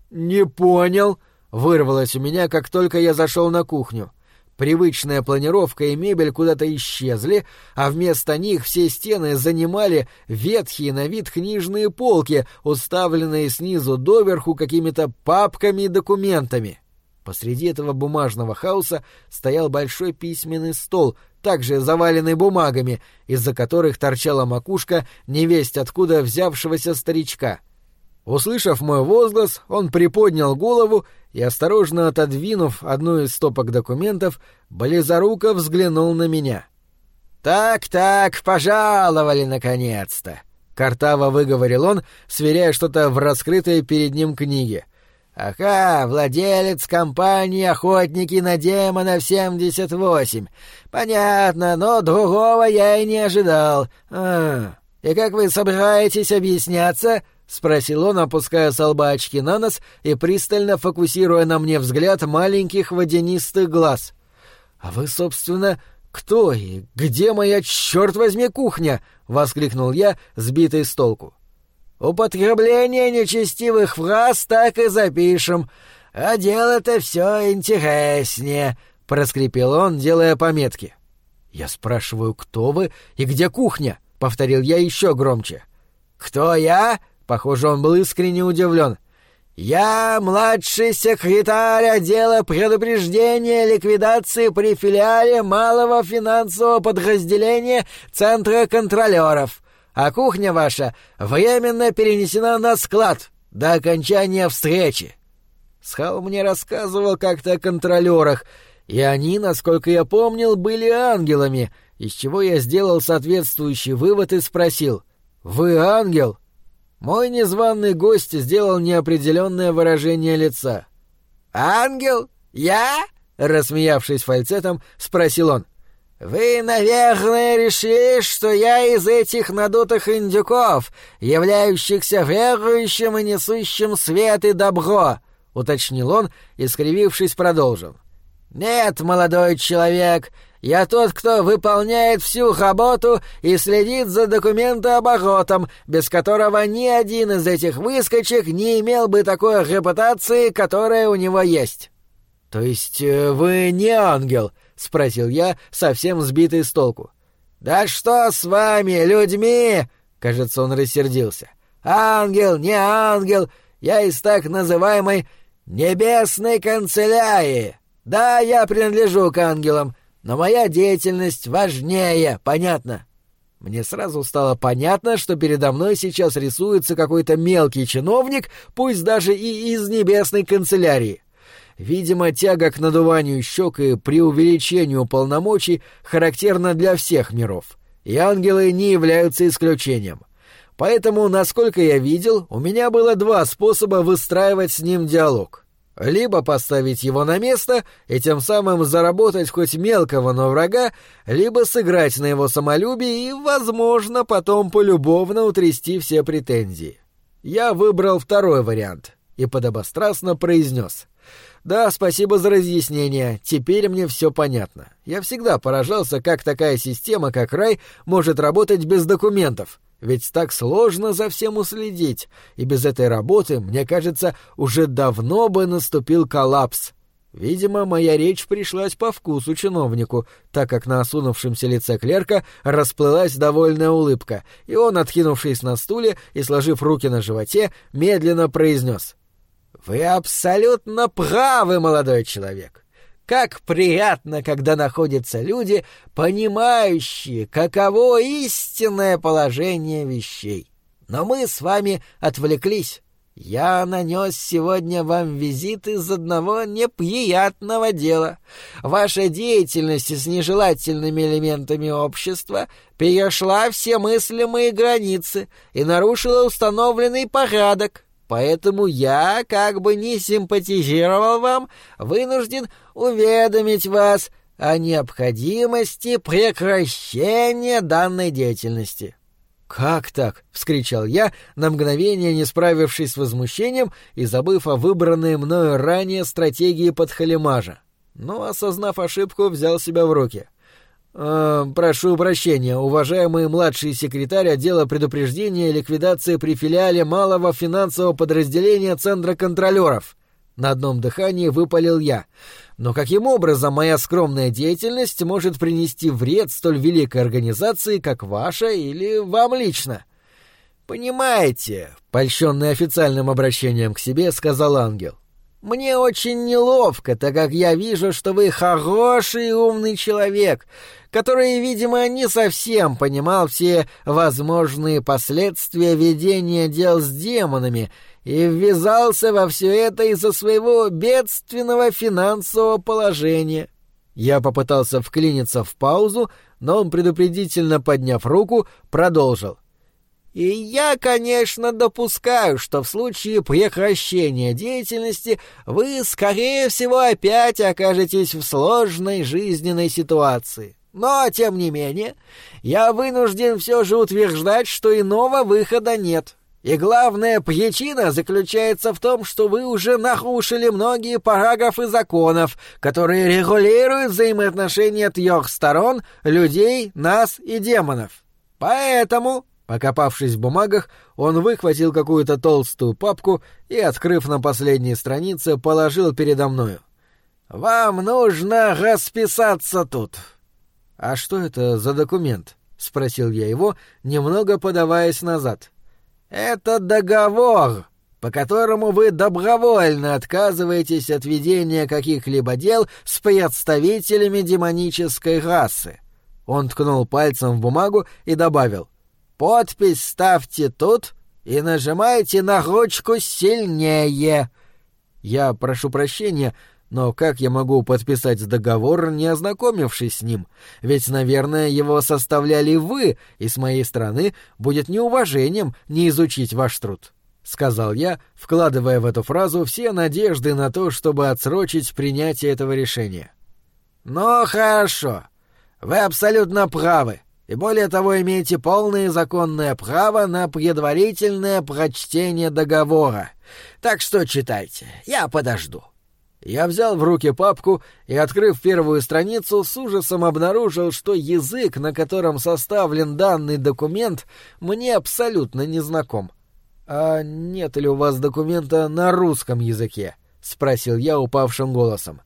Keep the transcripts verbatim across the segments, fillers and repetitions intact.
«Не понял», — вырвалось у меня, как только я зашел на кухню. Привычная планировка и мебель куда-то исчезли, а вместо них все стены занимали ветхие на вид книжные полки, уставленные снизу доверху какими-то папками и документами. Посреди этого бумажного хаоса стоял большой письменный стол, также заваленный бумагами, из-за которых торчала макушка невесть откуда взявшегося старичка. Услышав мой возглас, он приподнял голову и, осторожно отодвинув одну из стопок документов, близоруко взглянул на меня. «Так-так, пожаловали наконец-то!» — картаво выговорил он, сверяя что-то в раскрытой перед ним книге. «Ага, владелец компании «Охотники на демонов семьдесят восемь». Понятно, но другого я и не ожидал. А, и как вы собираетесь объясняться?» — спросил он, опуская со лба очки на нос и пристально фокусируя на мне взгляд маленьких водянистых глаз. «А вы, собственно, кто и где моя, черт возьми, кухня?» — воскликнул я, сбитый с толку. «Употребление нечестивых фраз так и запишем, а дело-то все интереснее», — проскрипел он, делая пометки. «Я спрашиваю, кто вы и где кухня?» — повторил я еще громче. «Кто я?» Похоже, он был искренне удивлен. «Я младший секретарь отдела предупреждения ликвидации при филиале малого финансового подразделения Центра контролеров, а кухня ваша временно перенесена на склад до окончания встречи». Схал мне рассказывал как-то о контролерах, и они, насколько я помнил, были ангелами, из чего я сделал соответствующий вывод и спросил: «Вы ангел?» Мой незваный гость сделал неопределенное выражение лица. «Ангел? Я?» — рассмеявшись фальцетом, спросил он. «Вы, наверное, решили, что я из этих надутых индюков, являющихся верующим и несущим свет и добро», — уточнил он и, скривившись, продолжил. «Нет, молодой человек, я тот, кто выполняет всю работу и следит за документооборотом, без которого ни один из этих выскочек не имел бы такой репутации, которая у него есть». «То есть э, вы не ангел?» — спросил я, совсем сбитый с толку. «Да что с вами, людьми?» — кажется, он рассердился. «Ангел, не ангел, я из так называемой небесной канцелярии. Да, я принадлежу к ангелам, но моя деятельность важнее, понятно?» Мне сразу стало понятно, что передо мной сейчас рисуется какой-то мелкий чиновник, пусть даже и из небесной канцелярии. Видимо, тяга к надуванию щек и преувеличению полномочий характерна для всех миров, и ангелы не являются исключением. Поэтому, насколько я видел, у меня было два способа выстраивать с ним диалог. Либо поставить его на место и тем самым заработать хоть мелкого, но врага, либо сыграть на его самолюбии и, возможно, потом полюбовно утрясти все претензии. Я выбрал второй вариант и подобострастно произнес: «Да, спасибо за разъяснение, теперь мне все понятно. Я всегда поражался, как такая система, как рай, может работать без документов. Ведь так сложно за всем уследить, и без этой работы, мне кажется, уже давно бы наступил коллапс». Видимо, моя речь пришлась по вкусу чиновнику, так как на осунувшемся лице клерка расплылась довольная улыбка, и он, откинувшись на стуле и сложив руки на животе, медленно произнес: «Вы абсолютно правы, молодой человек. Как приятно, когда находятся люди, понимающие, каково истинное положение вещей. Но мы с вами отвлеклись. Я нанес сегодня вам визит из одного неприятного дела. Ваша деятельность с нежелательными элементами общества перешла все мыслимые границы и нарушила установленный порядок. Поэтому я, как бы не симпатизировал вам, вынужден уведомить вас о необходимости прекращения данной деятельности». «Как так?» — вскричал я, на мгновение не справившись с возмущением и забыв о выбранной мною ранее стратегии подхалимажа. Но, осознав ошибку, взял себя в руки. Э, прошу прощения, уважаемый младший секретарь отдела предупреждения и ликвидации при филиале малого финансового подразделения Центра контролеров. На одном дыхании выпалил я. Но каким образом моя скромная деятельность может принести вред столь великой организации, как ваша или вам лично? Понимаете, польщенный официальным обращением к себе, сказал ангел. Мне очень неловко, так как я вижу, что вы хороший и умный человек, который, видимо, не совсем понимал все возможные последствия ведения дел с демонами и ввязался во все это из-за своего бедственного финансового положения. Я попытался вклиниться в паузу, но он, предупредительно подняв руку, продолжил. И я, конечно, допускаю, что в случае прекращения деятельности вы, скорее всего, опять окажетесь в сложной жизненной ситуации. Но, тем не менее, я вынужден все же утверждать, что иного выхода нет. И главная причина заключается в том, что вы уже нарушили многие параграфы законов, которые регулируют взаимоотношения трех сторон — людей, нас и демонов. Поэтому... Покопавшись в бумагах, он выхватил какую-то толстую папку и, открыв на последней странице, положил передо мною. «Вам нужно расписаться тут». «А что это за документ?» — спросил я его, немного подаваясь назад. «Это договор, по которому вы добровольно отказываетесь от ведения каких-либо дел с представителями демонической расы». Он ткнул пальцем в бумагу и добавил: «Подпись ставьте тут и нажимайте на ручку сильнее». Я прошу прощения, но как я могу подписать договор, не ознакомившись с ним? Ведь, наверное, его составляли вы, и с моей стороны будет неуважением не изучить ваш труд, — сказал я, вкладывая в эту фразу все надежды на то, чтобы отсрочить принятие этого решения. «Ну, хорошо. Вы абсолютно правы. И более того, имеете полное законное право на предварительное прочтение договора. Так что читайте, я подожду». Я взял в руки папку и, открыв первую страницу, с ужасом обнаружил, что язык, на котором составлен данный документ, мне абсолютно не знаком. «А нет ли у вас документа на русском языке?» — спросил я упавшим голосом.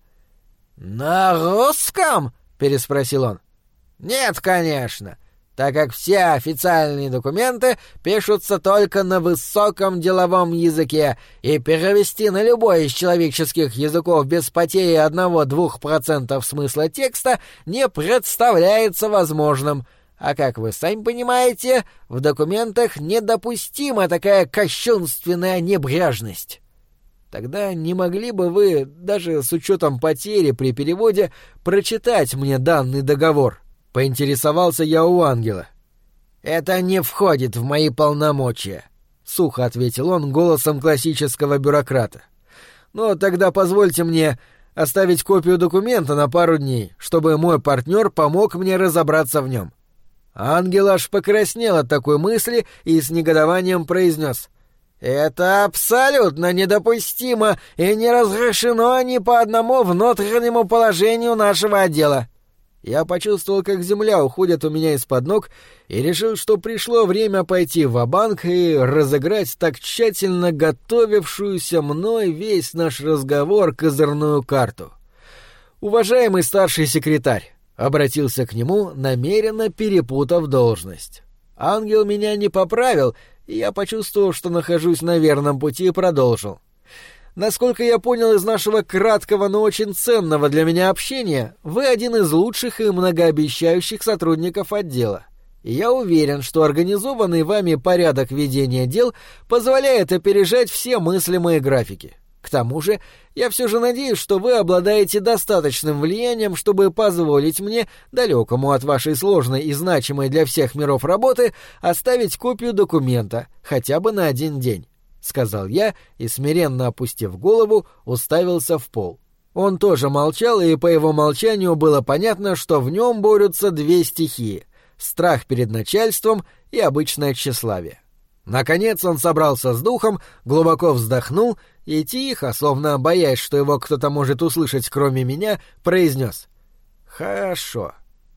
«На русском?» — переспросил он. «Нет, конечно, так как все официальные документы пишутся только на высоком деловом языке, и перевести на любой из человеческих языков без потери одного-двух процентов смысла текста не представляется возможным. А как вы сами понимаете, в документах недопустима такая кощунственная небрежность. Тогда не могли бы вы, даже с учетом потери при переводе, прочитать мне данный договор?» — поинтересовался я у ангела. «Это не входит в мои полномочия», — сухо ответил он голосом классического бюрократа. «Ну, тогда позвольте мне оставить копию документа на пару дней, чтобы мой партнер помог мне разобраться в нем». Ангел аж покраснел от такой мысли и с негодованием произнес: «Это абсолютно недопустимо и не разрешено ни по одному внутреннему положению нашего отдела». Я почувствовал, как земля уходит у меня из-под ног, и решил, что пришло время пойти ва-банк и разыграть так тщательно готовившуюся мной весь наш разговор козырную карту. «Уважаемый старший секретарь», — обратился к нему, намеренно перепутав должность. Ангел меня не поправил, и я почувствовал, что нахожусь на верном пути, и продолжил. Насколько я понял из нашего краткого, но очень ценного для меня общения, вы один из лучших и многообещающих сотрудников отдела. И я уверен, что организованный вами порядок ведения дел позволяет опережать все мыслимые графики. К тому же, я все же надеюсь, что вы обладаете достаточным влиянием, чтобы позволить мне, далекому от вашей сложной и значимой для всех миров работы, оставить копию документа, хотя бы на один день. — сказал я и, смиренно опустив голову, уставился в пол. Он тоже молчал, и по его молчанию было понятно, что в нем борются две стихии — страх перед начальством и обычное тщеславие. Наконец он собрался с духом, глубоко вздохнул и тихо, словно боясь, что его кто-то может услышать кроме меня, произнес: «Хорошо.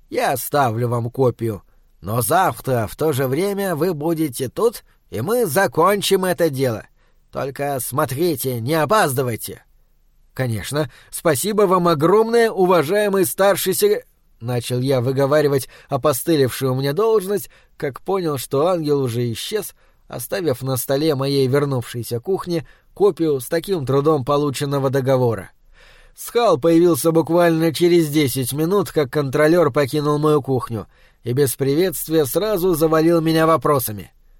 Я оставлю вам копию. Но завтра в то же время вы будете тут, и мы закончим это дело. Только смотрите, не опаздывайте». «Конечно. Спасибо вам огромное, уважаемый старший секретарь...» Начал я выговаривать опостылевшую мне должность, как понял, что ангел уже исчез, оставив на столе моей вернувшейся кухни копию с таким трудом полученного договора. Схал появился буквально через десять минут, как контролер покинул мою кухню, и без приветствия сразу завалил меня вопросами.